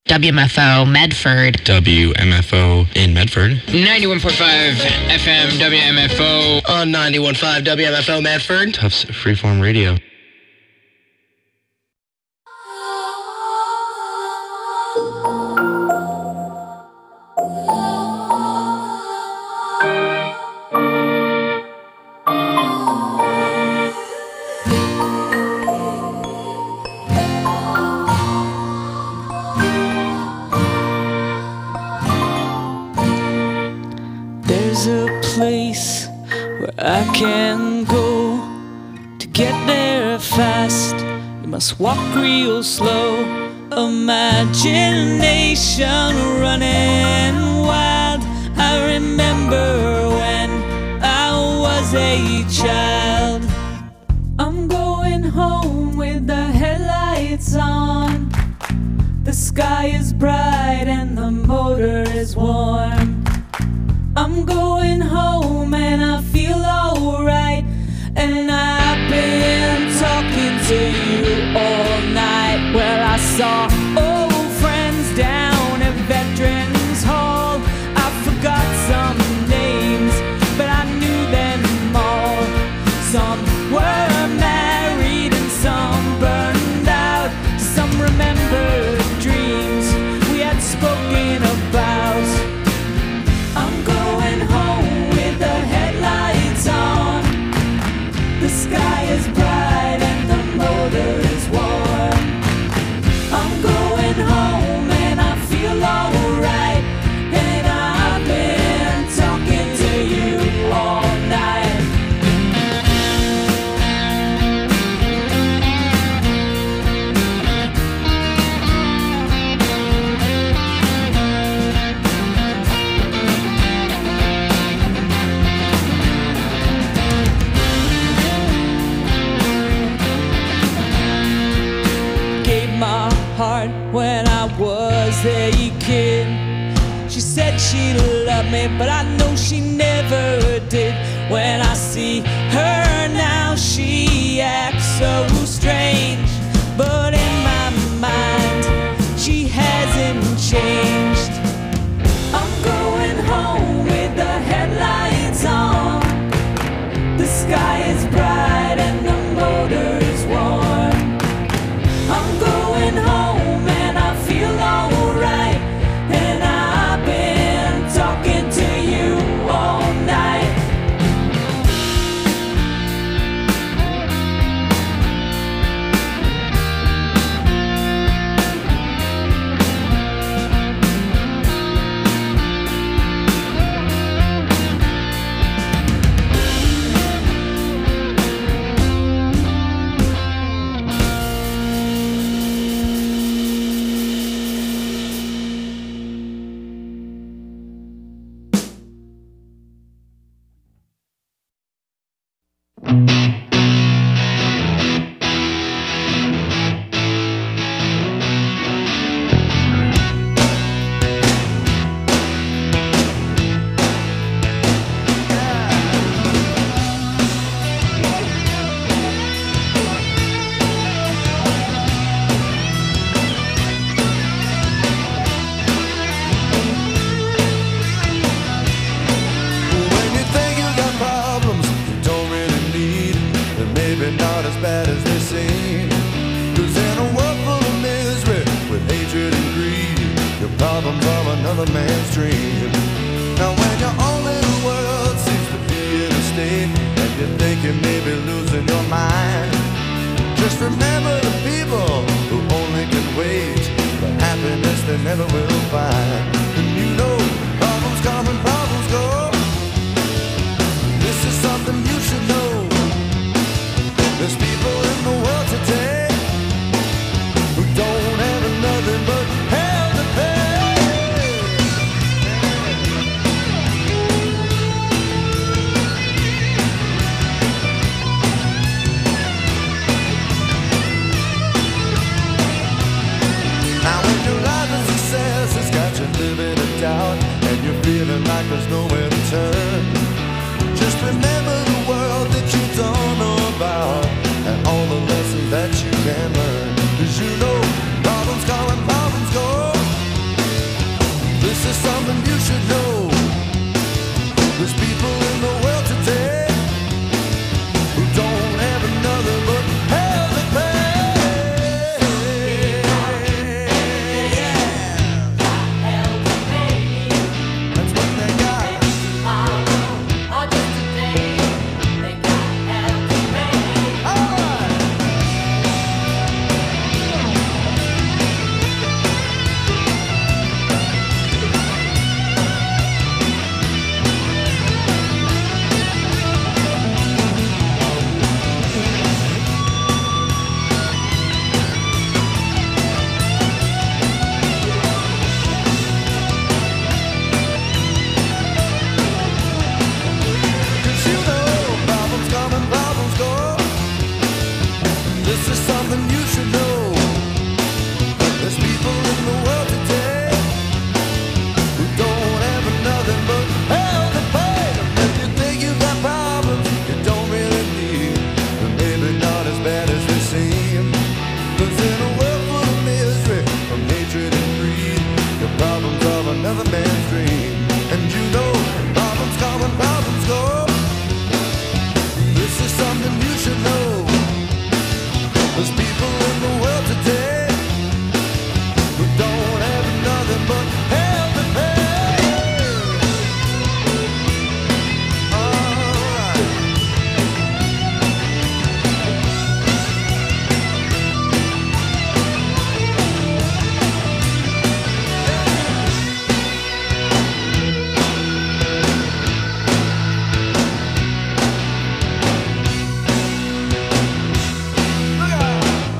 WMFO Medford. WMFO in Medford. 91.5 FM WMFO. On 91.5 WMFO Medford. Tufts Freeform Radio. There's a place where I can go to get there fast. You must walk real slow. Imagination running wild. I remember when I was a child. I'm going home with the headlights on. The sky is bright and the motor is warm. I'm going home and I feel alright. And I've been talking to you all night. Well, I saw old friends down at Veterans Hall. I forgot some names, but I knew them all. Some were married and some burned out. Some remembered dreams we had spoken about. I'm going home with the headlights on. The sky is bright and the motor is warm. I'm going home and I feel alright. And I've been talking to you all night. Gave my heart when I was a kid. She said she loved me, but I know she never did. When I see her now, she acts so strange. But in my mind, she hasn't changed. I'm going home with the headlights on. The sky is bright and the motor is warm. I'm going home and I feel alright. And I've been talking to you all night. When you think you got problems you don't really need, then maybe not as bad as they seem. 'Cause in a world full of misery, with hatred and greed, your problems are another man's dream. Now when your own little world seems to be in a state, and you think you may be losing your mind, just remember the people who only can wait for happiness they never will find. And you know, problems come and problems go. This is something you should know. There's people in the world today who don't have nothing but hell to pay. Now when your life is success has got you living in doubt, and you're feeling like there's nowhere to turn, just remember the world that you don't know about, and all This is something you should know. There's people in the world today who don't have nothing but hell to pay. And if you think you got problems you don't really need, then maybe not as bad as they seem. 'Cause in a world full of misery, from hatred and greed, the problems of another man's dream. And you know, problems come and problems go. This is something you should know. There's people in the world today who don't have nothing but hell to pay. Alright. Look out!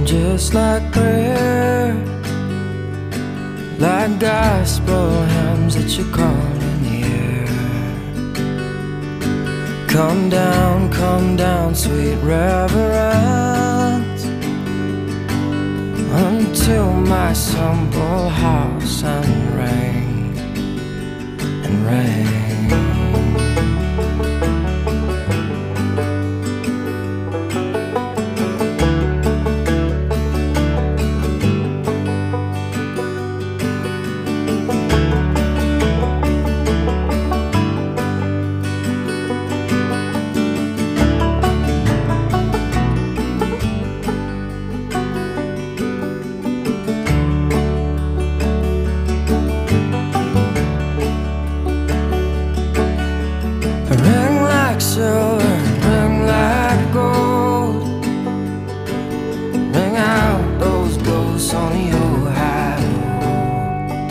just like prayer, like gospel hymns that you call in the air. Come down, sweet reverence, unto my simple house and reign, and reign. Ring like silver, ring like gold, ring out those ghosts on the old highroad.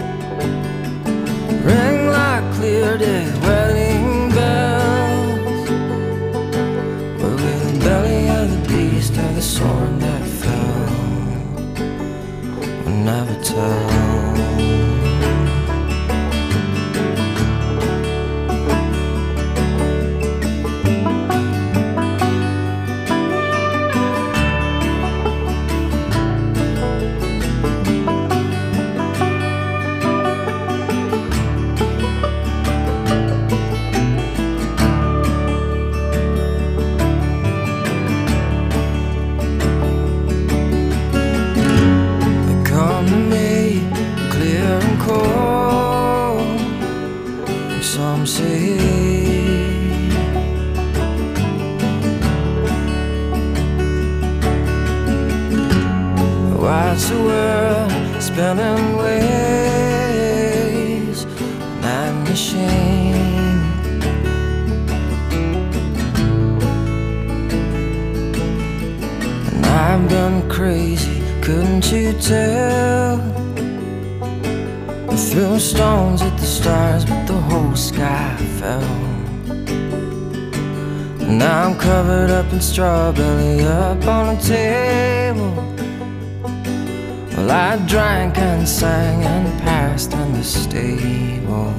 Ring like clear day wedding bells, where with the belly of the beast of the sword that fell, we'll never tell. Some say watch the world spinning ways, night machine. And I've been crazy, couldn't you tell? I threw stones at the stars, but the whole sky fell. Now I'm covered up in straw, belly up on a table. Well, I drank and sang and passed in the stable.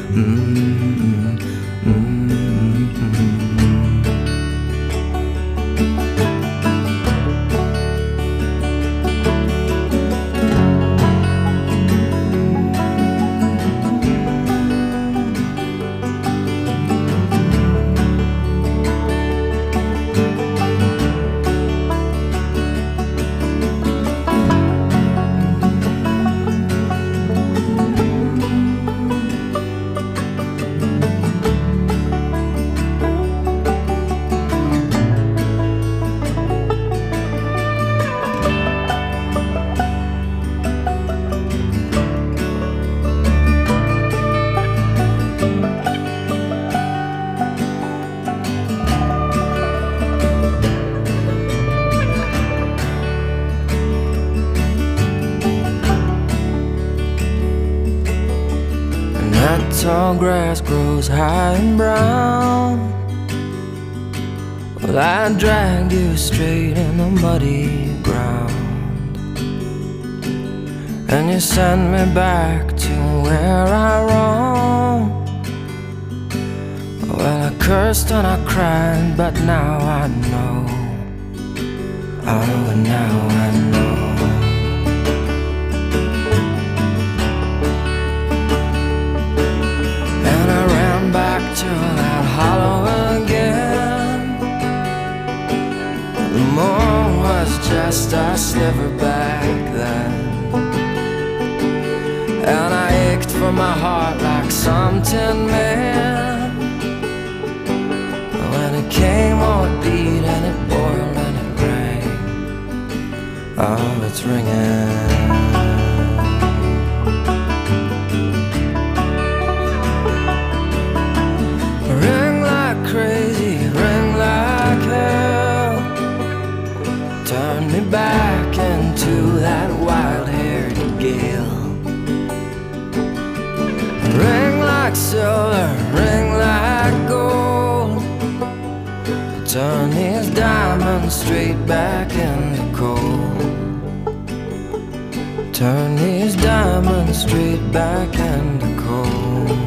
That tall grass grows high and brown. Well, I dragged you straight in the muddy ground, and you sent me back to where I roamed. Well, I cursed and I cried, but now I know. Oh, now I know. To that hollow again. The moon was just a sliver back then, and I ached for my heart like some tin man. When it came, oh, it beat and it boiled and it rang. Oh, it's ringing. Crazy, ring like hell, turn me back into that wild-haired gale. Ring like silver, ring like gold, turn these diamonds straight back into coal. Turn these diamonds straight back into coal.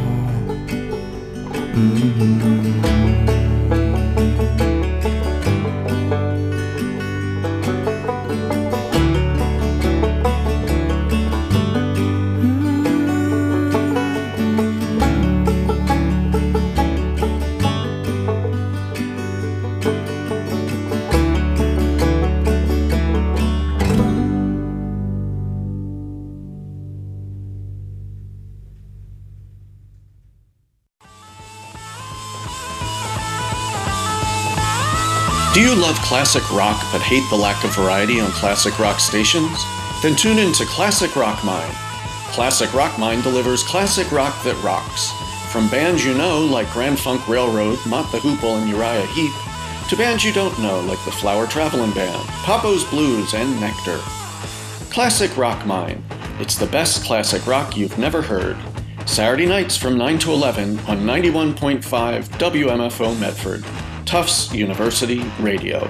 Do you love classic rock but hate the lack of variety on classic rock stations? Then tune in to Classic Rock Mine. Classic Rock Mine delivers classic rock that rocks. From bands you know like Grand Funk Railroad, Mott the Hoople, and Uriah Heep, to bands you don't know like the Flower Travelin' Band, Papo's Blues, and Nectar. Classic Rock Mine. It's the best classic rock you've never heard. Saturday nights from 9 to 11 on 91.5 WMFO Medford. Tufts University Radio.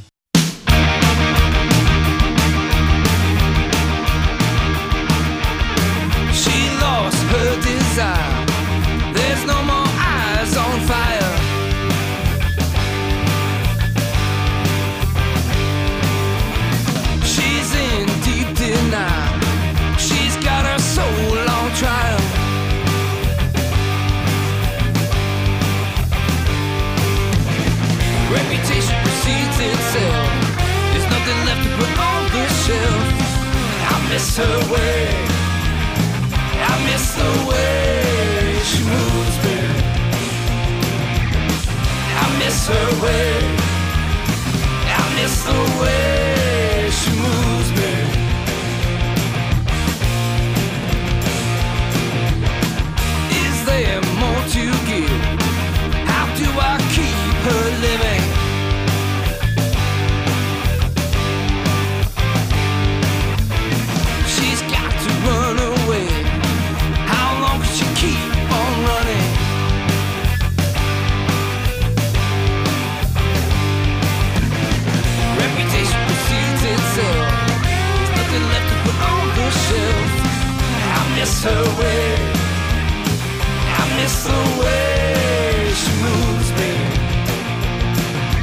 She lost her desire. There's no more eyes on fire. She's in deep denial. She's got her soul on trial. Reputation precedes itself. There's nothing left to put on this shelf. I miss her way. I miss the way she moves me. I miss her way. I miss the way she moves me. Is there more to give? How do I keep her living? She's got to run away. How long can she keep on running? Reputation precedes itself. There's nothing left to put on the shelf. I miss her way. I miss the way she moves me.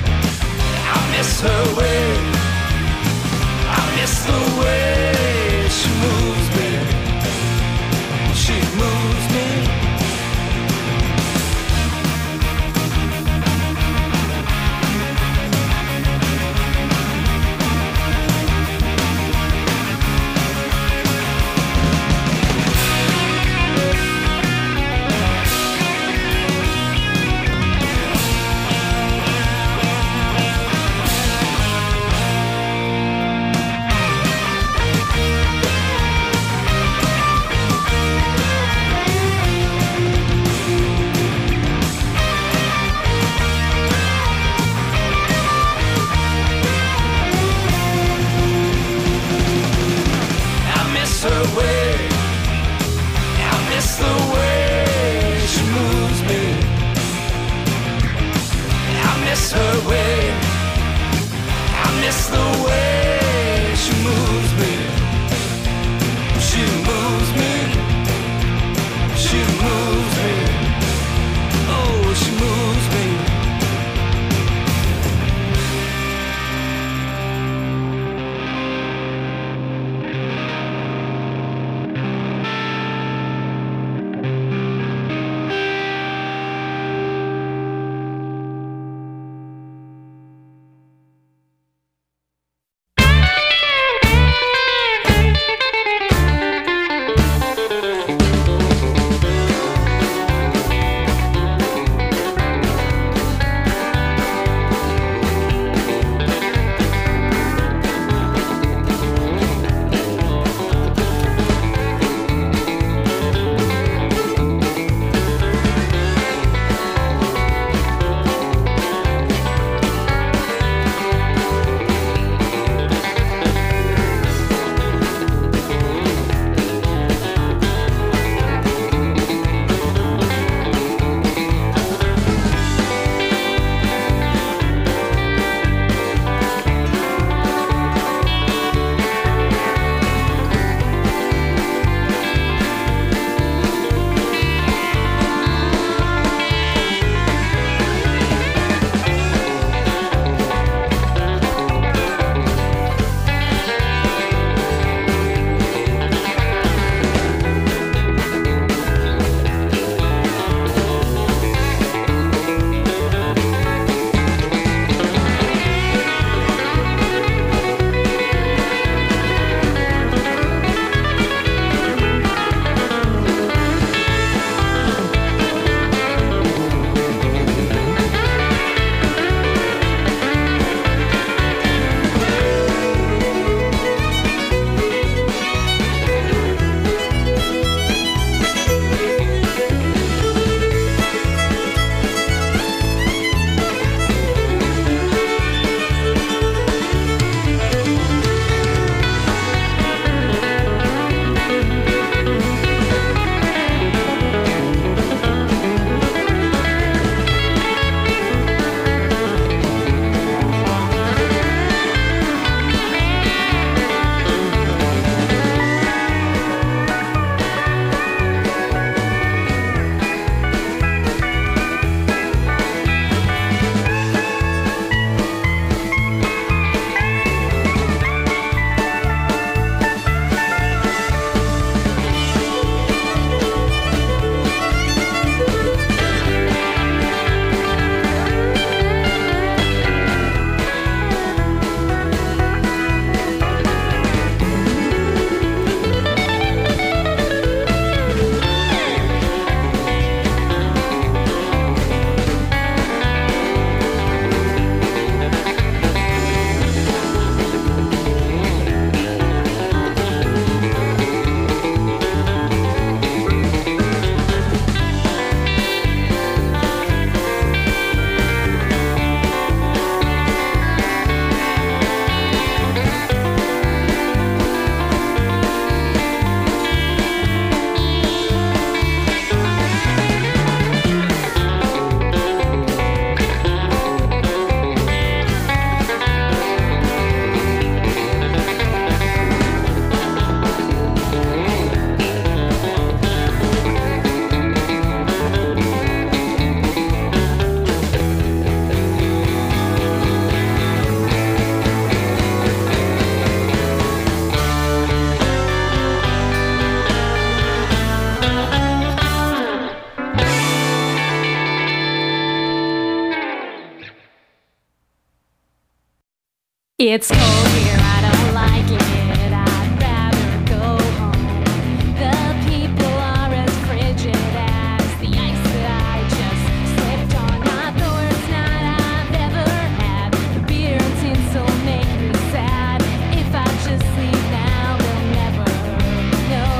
It's cold here, I don't like it. I'd rather go home. The people are as frigid as the ice that I just slipped on. Not the worst night I've ever had. The beer and tinsel make me sad. If I just leave now, they'll never know.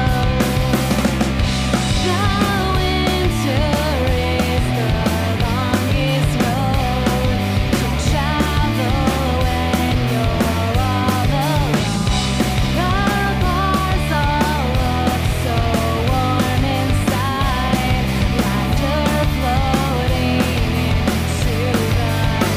The winter is the longest road to travel when you're all alone. The bars all look so warm inside, laughter floating into the night.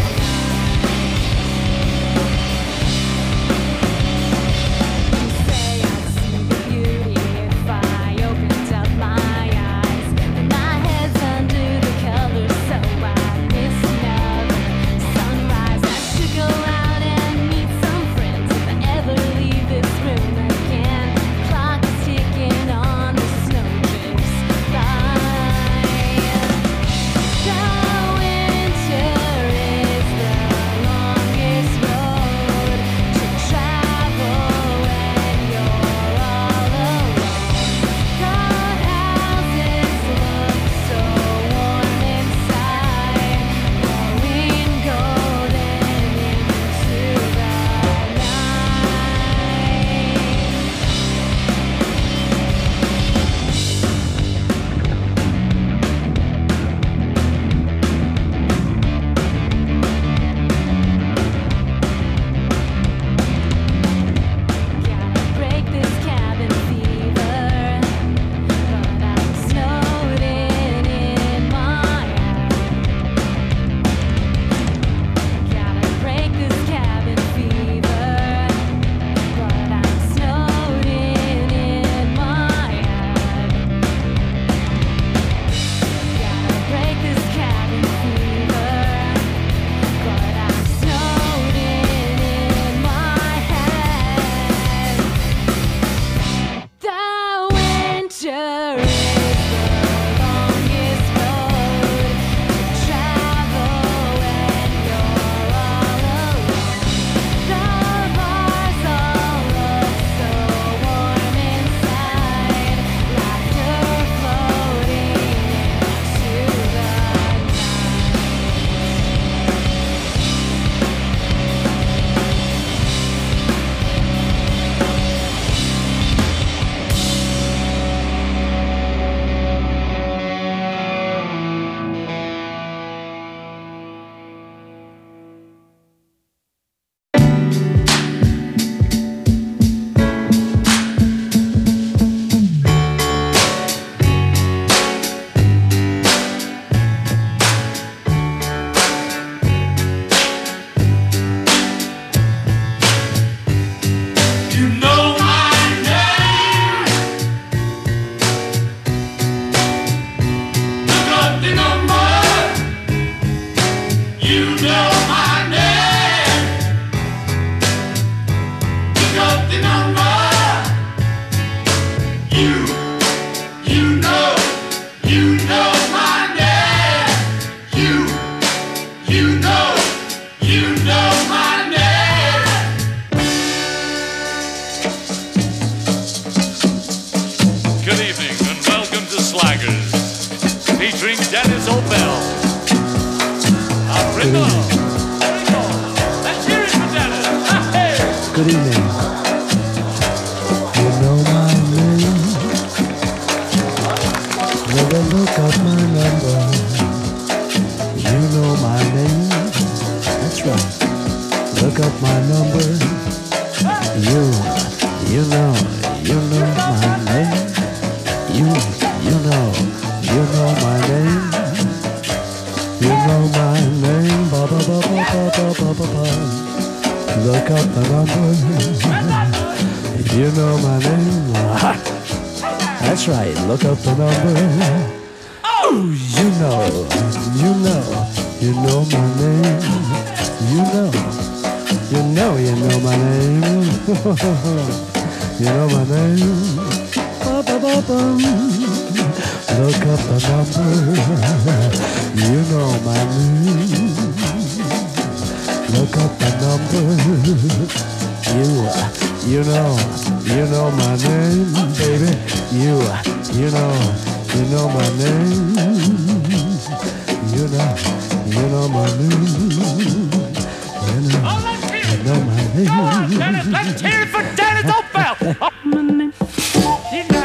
You say I'd see the beauty if I opened up my eyes, but my head's under the covers, so I miss another sunrise. I should go out and meet some friends if I ever leave this room again. Clock is ticking on the snowdrifts by. The winter is the longest road to travel when you're all alone. The houses look so warm inside, glowing golden into the night. Gotta break this cabin fever, but I'm snowed in my head. Gotta break this cabin fever, but I'm snowed in my head. Gotta break this cabin fever, but I'm snowed in my head. The winter is the longest road to travel when you're all alone. The bars all look so warm inside, laughter floating into the night. You know my name. Look up the number. You know my name. Look up the number. You know my name. You know my name. Good evening and welcome to Slaggers, featuring Dennis O'Bell. Ringo. Let's hear it for Dennis. Hey. Good evening. You know my name. Never look up my number. You know my name. That's right. Look up my number. You know my name. You know my name. You know my name. Ba ba ba ba ba ba ba ba ba. Look up the number. You know my name. That's right. Look up the number. Oh, you know my name. You know my name. You know my name. Ba ba ba ba. Look up the number. You know my name. look up the number. You know my name, baby. You know my name. You know my name. You know my name. Let's hear it for Dennis O'Bell. You know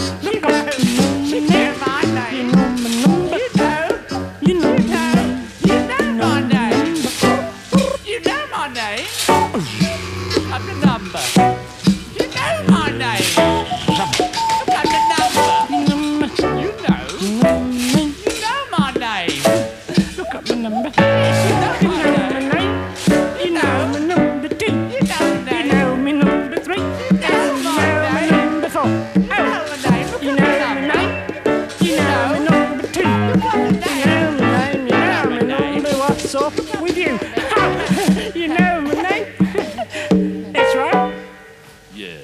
my name. You know my name. You know my name. Look up the number. You know my name. Look up the number. You know my name. Look up the number. You know my name. You know my number 2. You know my number 3. You know my number 4. You know my name. You know my number 2. You know my name. You know my number. What's up with you? You know my name. That's right. Yeah.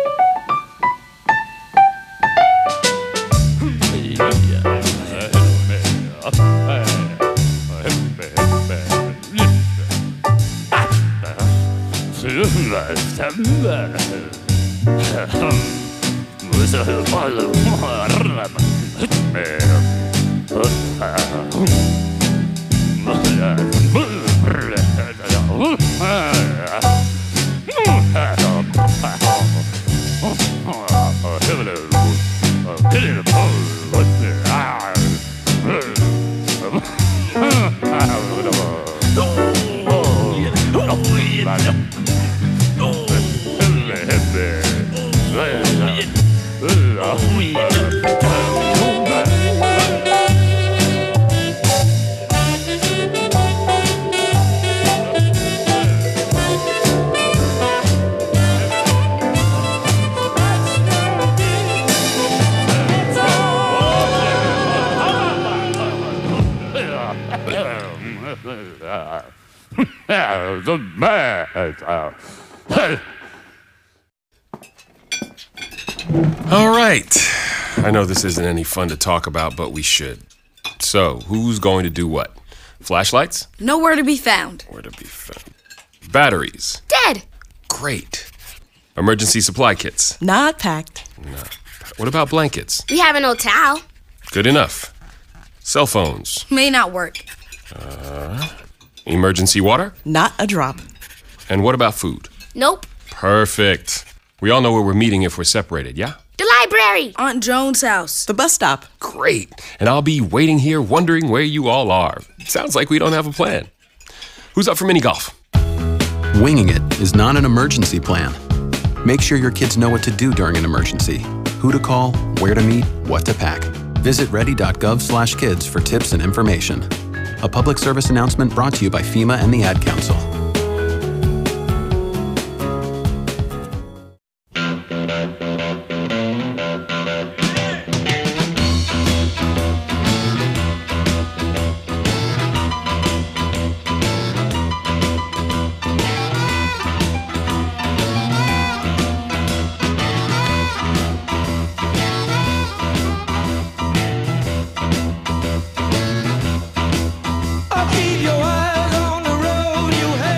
All right. I know this isn't any fun to talk about, but we should. So, who's going to do what? Flashlights? Nowhere to be found. Where to be found? Batteries? Dead. Great. Emergency supply kits? Not packed. No. What about blankets? We have an old towel. Good enough. Cell phones? May not work. Emergency water? Not a drop. And what about food? Nope. Perfect. We all know where we're meeting if we're separated, yeah? The library. Aunt Joan's house. The bus stop. Great. And I'll be waiting here wondering where you all are. Sounds like we don't have a plan. Who's up for mini golf? Winging it is not an emergency plan. Make sure your kids know what to do during an emergency. Who to call, where to meet, what to pack. Visit ready.gov/kids for tips and information. A public service announcement brought to you by FEMA and the Ad Council. I'll keep your eyes on the road. You have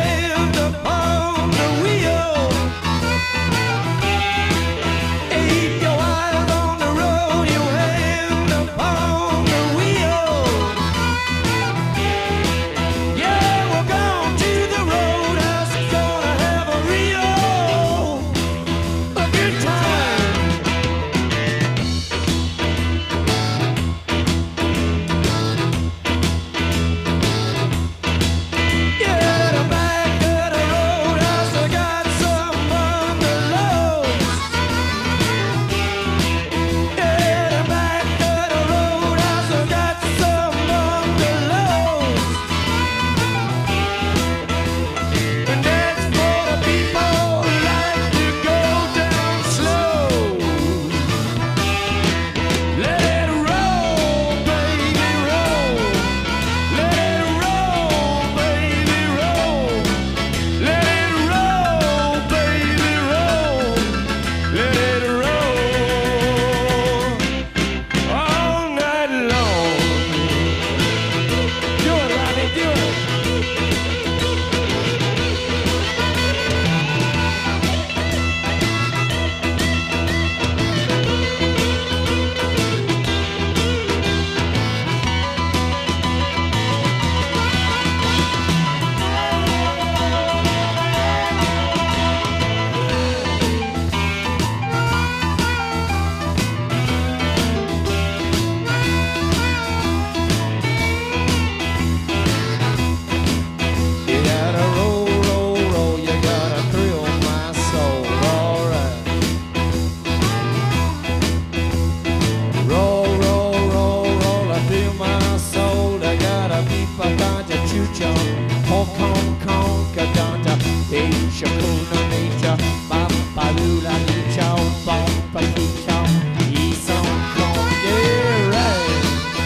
Nature, Hong Kong, Kadanta, Asia, Kuna Nature, Babalula, Nichao, Bomba, Kichao, East Hong Kong, yeah, right.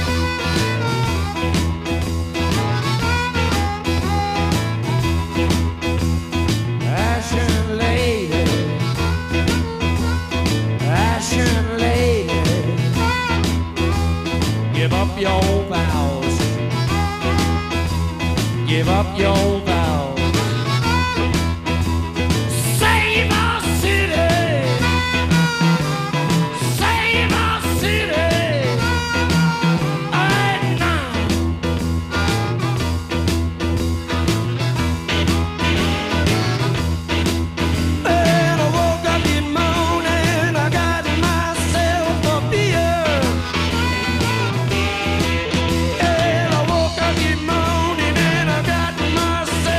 Ashen lady, Ashen lady, give up your vows, give up your vows. Save our city, save our city, right now. And I woke up this morning, I got myself a beer. And I woke up this morning and I got myself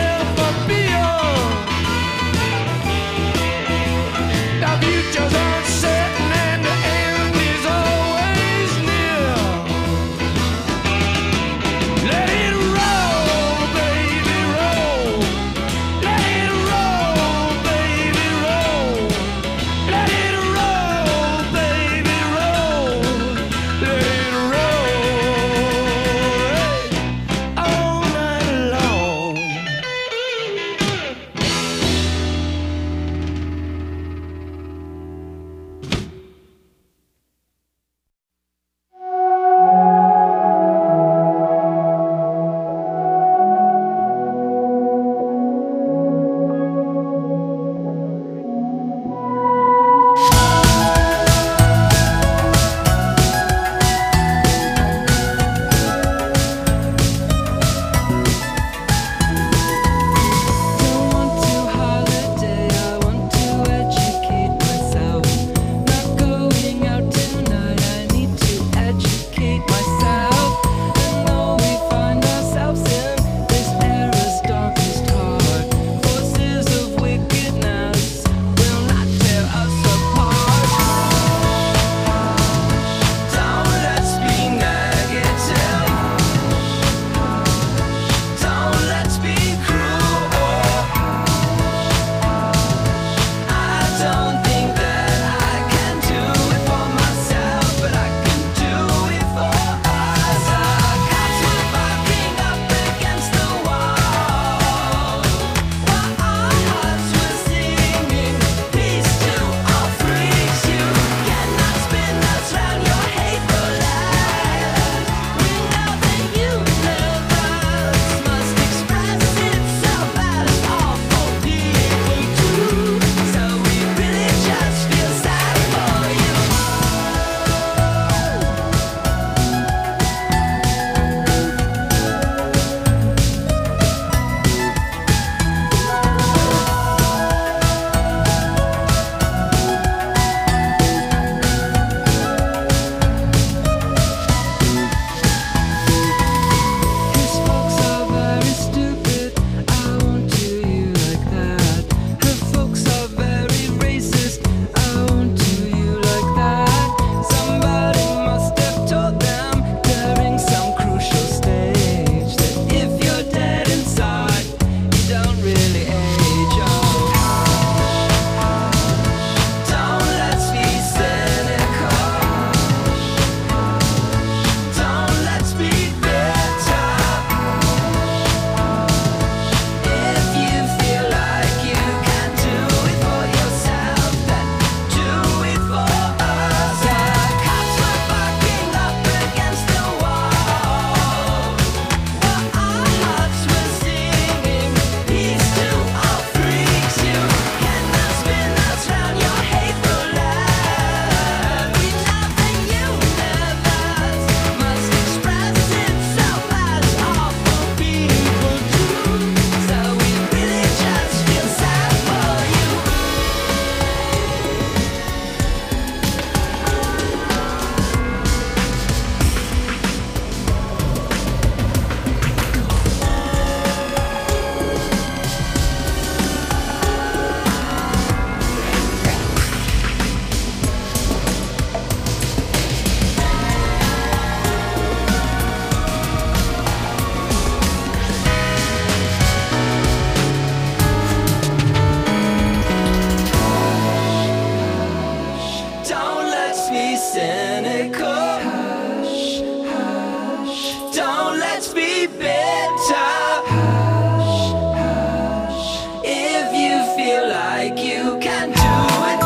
can do it.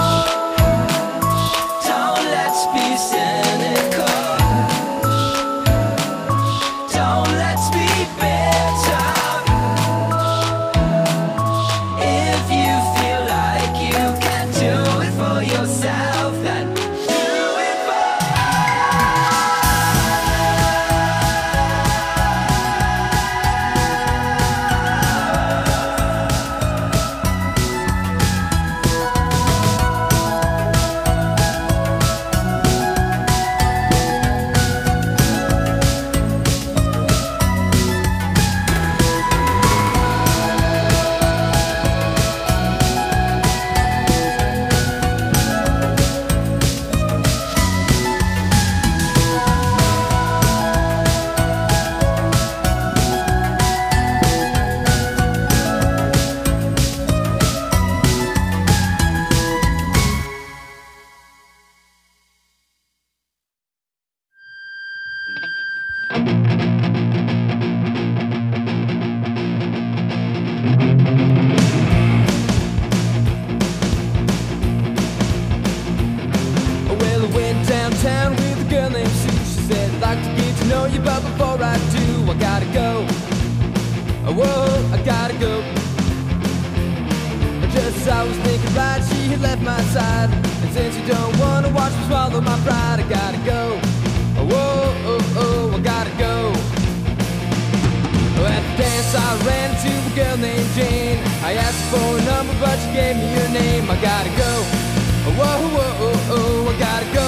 Don't let's be cynical. Don't let's be bitter. If you feel like you can do it for yourself, then do it for Well, I went downtown with a girl named Sue. She said, I'd like to get to know you, but before I do, I gotta go. Whoa, I gotta go. Just as I was thinking right, she had left my side. And since you don't wanna watch me swallow my pride, I gotta go. Whoa, I gotta go. At the dance I ran into a girl named Jane. I asked her for a number, but she gave me her name. I gotta go. Whoa, I gotta go.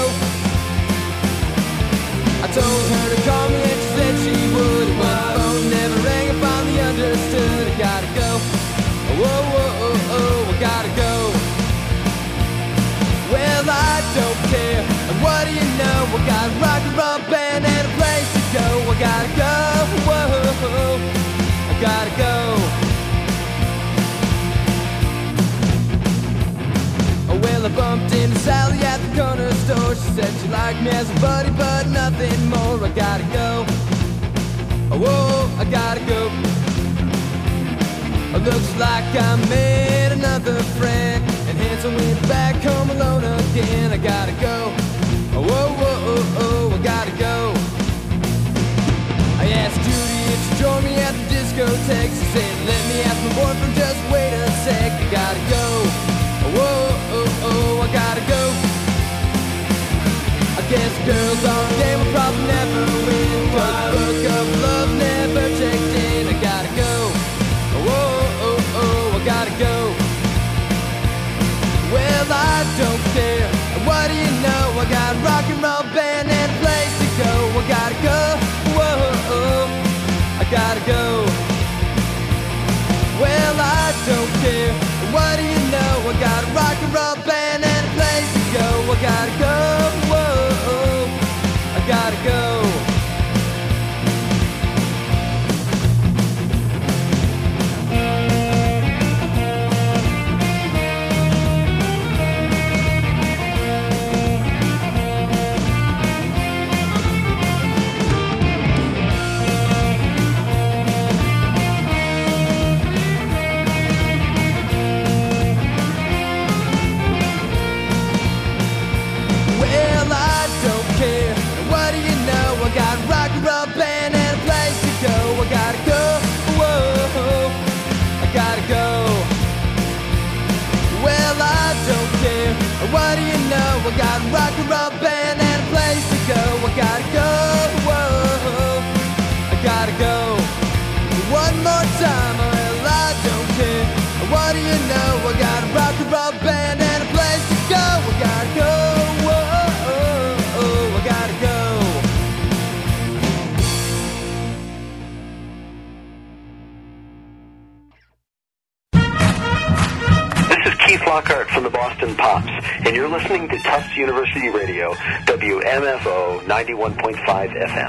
I told her to call me and she said she would. But the phone never rang, I finally understood. I gotta go. Whoa, I gotta go. Well, I don't care. And what do you know? I got a rock and roll band and a place to go. I gotta go. Whoa, I gotta go. Well, I bumped into Sally at the corner store. She said she liked me as a buddy, but nothing more. I gotta go. Whoa, I gotta go. Looks like I made another friend, and hence I went back home alone again. I gotta go. Whoa, I gotta go. I asked Judy if she joined me at the discotheque. She said, let me ask my boyfriend, just wait a sec. I gotta go. Whoa, I gotta go. I guess girls on the game will probably never win, 'cause the book of love never checked in. I gotta go. Whoa, I gotta go. Well, I don't care. And what do you know? I got a rock and roll band and a place to go. I gotta go. Whoa, I gotta go. Well, I don't care. And what do you know? I got a rock and roll band and a place to go. I gotta go. Whoa, I gotta go. What do you know? I got a rock and roll band and a place to go. I gotta go. Whoa, I gotta go. One more time, well, I don't care. What do you know? I got a rock and roll band and a place to go. I gotta go. Whoa, I gotta go. Keith Lockhart from the Boston Pops, and you're listening to Tufts University Radio, WMFO 91.5 FM.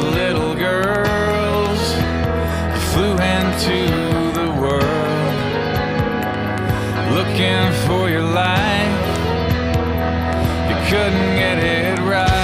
little girls. You flew into the world, looking for your life. You couldn't get it right.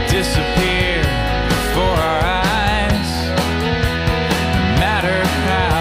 Disappear before our eyes. No matter how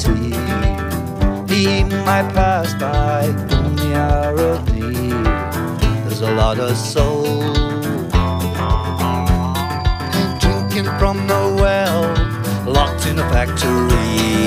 see. He might pass by in the hour of need. There's a lot of soul drinking from the well, locked in a factory.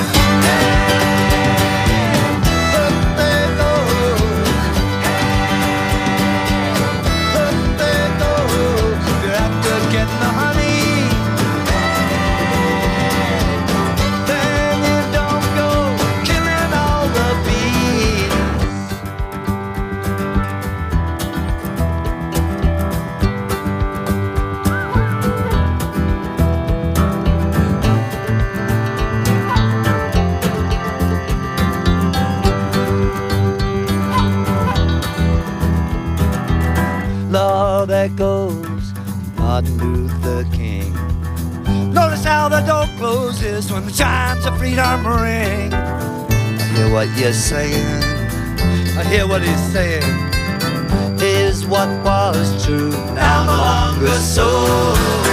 Lord, there goes Martin Luther King. Notice how the door closes when the chimes of freedom ring. I hear what you're saying, I hear what he's saying. Is what was true now no longer so.